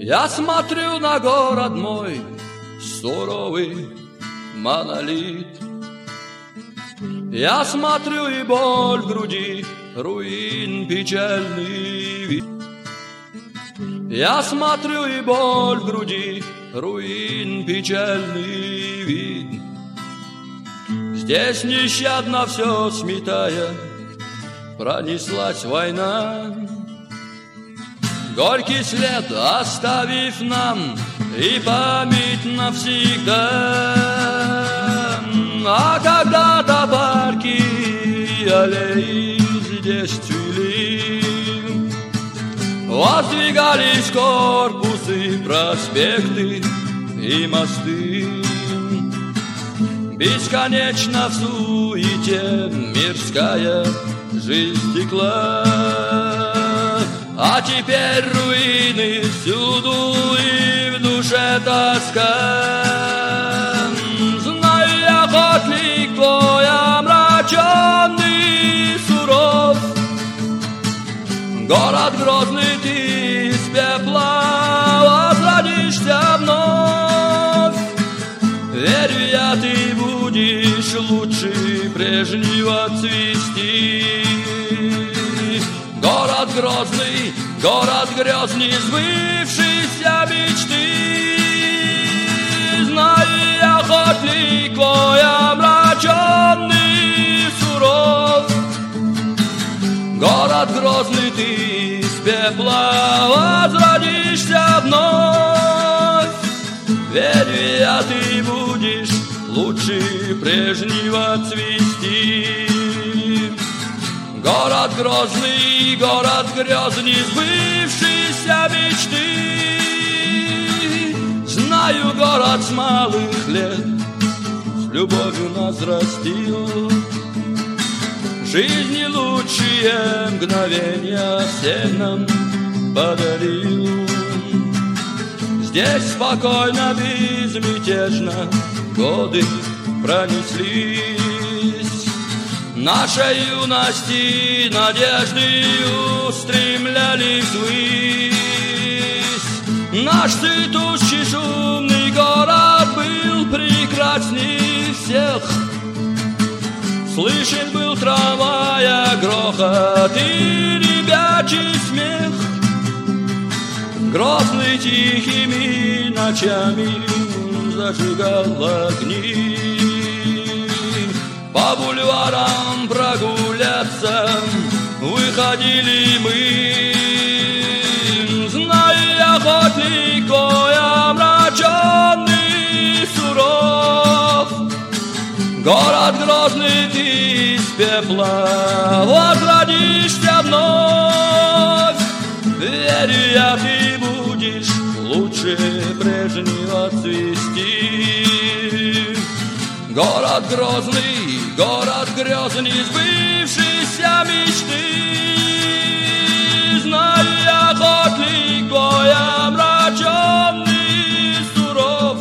Я смотрю на город мой, суровый монолит. Я смотрю, и боль в груди, руин печальный вид. Я смотрю, и боль в груди, руин печальный вид. Здесь нещадно все сметая, пронеслась война, горький след оставив нам и память навсегда. А когда-то парки и аллеи здесь цвели, воздвигались корпусы, проспекты и мосты. Бесконечно в суете мирская жизнь текла, а теперь руины всюду и в душе тоска. Знаю я, охотник твой омраченный, суров, город грозный ты из пепла возродишься вновь. Верю я, ты будешь лучше прежнего цвести. Город грозный, город грезный, сбывшейся мечты. Знаю я, охотник твой омраченный, суров, город грозный ты из пепла возродишься вновь. Верю я, ты будешь лучше прежнего цвести. Город грозный, город грезный, сбывшейся мечты. Знаю, город с малых лет с любовью нас растил, жизни лучшие мгновения всем нам подарил. Здесь спокойно, безмятежно годы пронеслись, нашей юности надежды устремлялись ввысь. Наш цветущий шумный город был прекрасней всех. Слышен был трамвая грохот и ребячий смех. Грозный тихими ночами зажигал огни. По бульварам прогуляться выходили мы. Знаю я, охотник твой омраченный, суров, город грозный ты из пепла возродишься вновь. Верю я, ты будешь лучше прежнего цвести. Город грозный, город грезный, сбывшейся мечты. Знаю я, охотник твой омраченный, суров,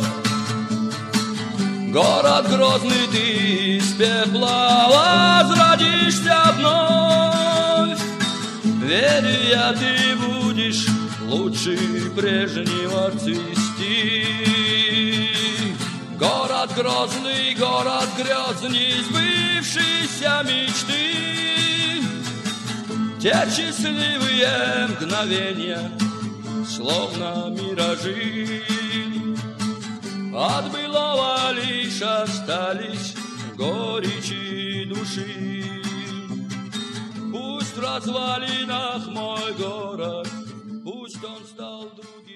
город грозный ты из пепла возродишься вновь. Верю я, ты будешь лучше прежнего цвести. Город грезный, сбывшейся мечты. Те счастливые мгновения, словно миражи, от былого лишь остались горечи души. Пусть в развалинах мой город, пусть он стал другим.